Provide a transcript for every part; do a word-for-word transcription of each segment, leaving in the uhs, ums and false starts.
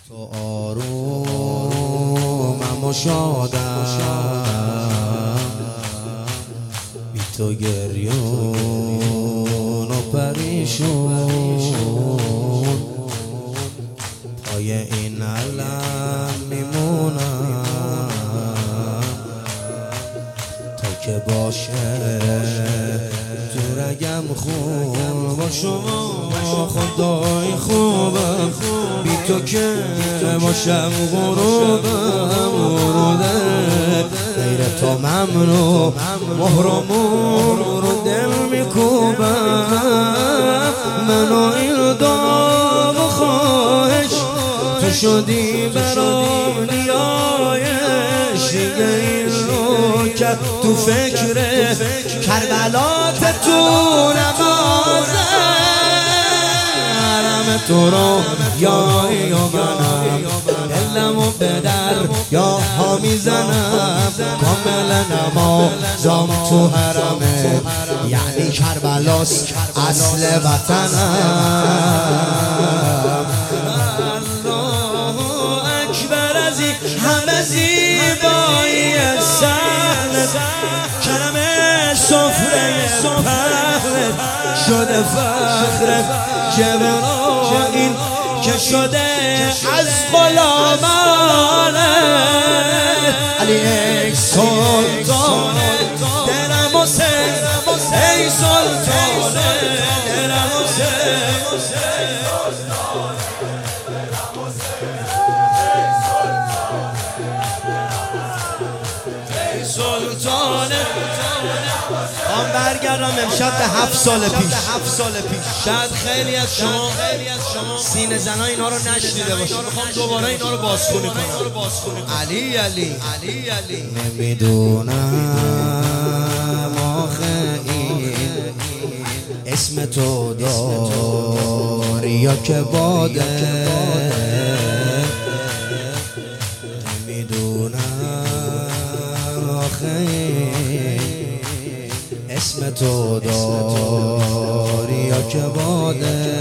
تو آرومم و شادم، بی تو گریون و پریشون، پای این علم میمونم تا که باشه تو رگم خون. با شما خدای خوبم، بی تو که باشم غروبم وروده. غیر تو ممنوع مهرمون رو دل میکوبم. منو این داغ و خواهش تو شدی برام نیایش. دیگه این رو کرد تو فکر کربلات تو نمازه. حرم تو رو یا یوگنم، دلمو به در یا ها میزنم. کامل نمازم تو حرمه، یعنی کربلاست اصل وطنم. الله اکبر، از این همه زیبایی صحنه، کرم سفره پهنه شده فخر جبرائیل که شده از غلامانه. علی ای سلطان دلم حسین، ای سلطان دلم حسین، ای سلطان. آن برگردم امشب به هفت سال پیش. شاید خیلی از شما سینه زنای اینا رو نشنیده باشید، میخوام دوباره اینا رو بازخونی کنم. علی علی علی علی نمیدونم آخه این اسم تو داری یا که باده. نمیدونم آخه این اسم تو داری یا که باده.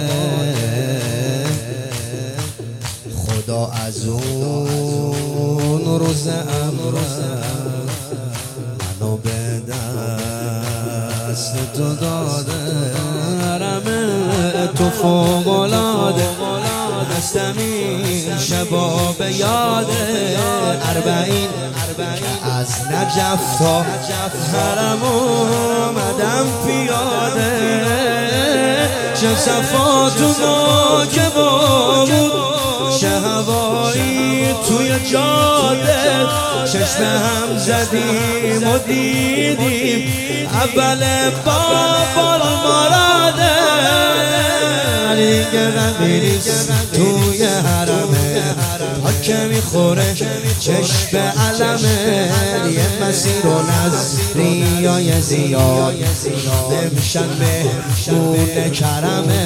خدا از اون روز امرم منو به دست تو داده. حرم تو فوق‌العاده، هستم این شبا به یاده. اربعین که از نجف تا حرم اومدم پیاده. چه صفا تو ما که بود، چه هوایی توی جاده. چشم هم زدیم و دیدیم اول باب المراده. علی که غمیریست توی حرمه، تا که میخوره چشم علمه. یه مسیر و نظریای زیاد نمیشن مهمون کرمه.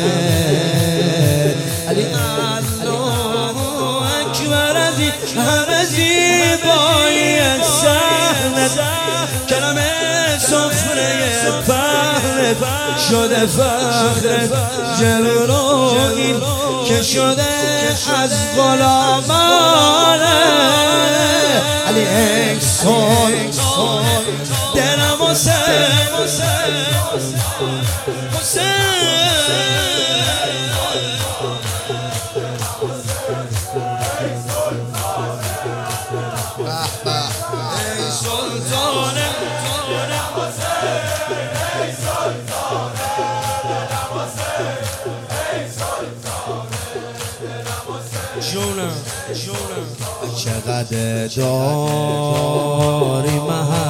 علی الله اکبر، از این همه زیبایی صحنه، کرم سفره پهنه شده فخر جبرائیل که شده از غلامانه. علی ای سلطان دلم حسین، چقدر داری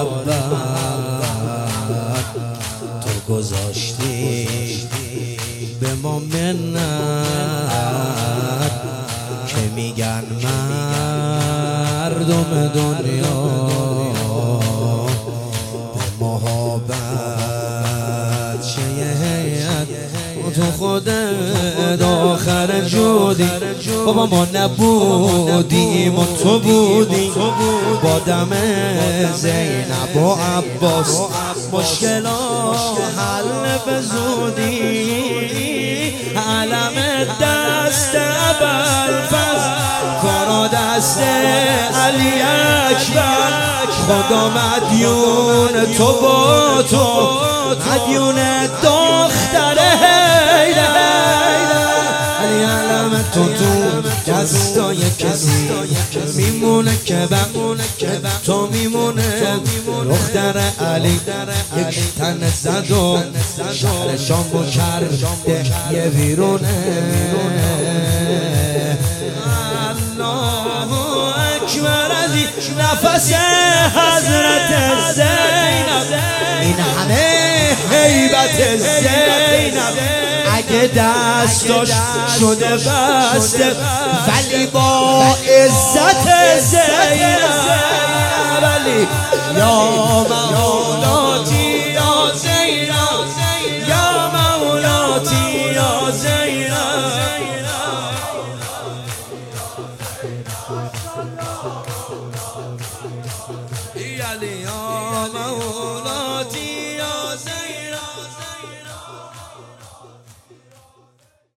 محبت تو گذاشتی به ما منت. که میگن مردم دنیا به محبت چه هیئت، تو خودت آخر جودی. بابا ما نبودیم و تو بودی، با دم زینب و عباس مشکلات حل به زودی. علم دست ابوالفضل دست علی اکبر خدا مدیون تو با تو مدیون دختر علی علم تو تو دستای کسی میمونه که بمونه که تو میمونه دختر علی یک تن زد و شهر شامو کرده یه ویرونه الله اکبر از نفس حضرت زینب این همه هیبت زینب اگه دستاش شده بسته ولی با عزت زینب ولی یا مولاتی یا زینب یا مولاتی یا زینب یا مولاتی